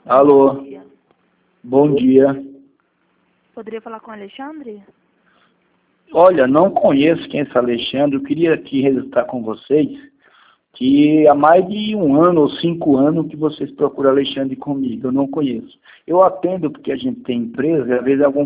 Alô, Bom dia. bom dia. Poderia falar com o Alexandre? Olha, não conheço quem é esse Alexandre. Eu queria aqui registrar com vocês que há mais de 1 ano ou 5 anos que vocês procuram Alexandre comigo. Eu não conheço. Eu atendo porque a gente tem empresa e às vezes algum